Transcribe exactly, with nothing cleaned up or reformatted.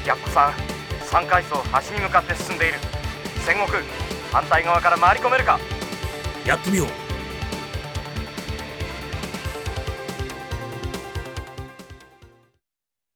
やっこさん、さんかいそう端に向かって進んでいる。戦国、反対側から回り込めるか。 やってみよう。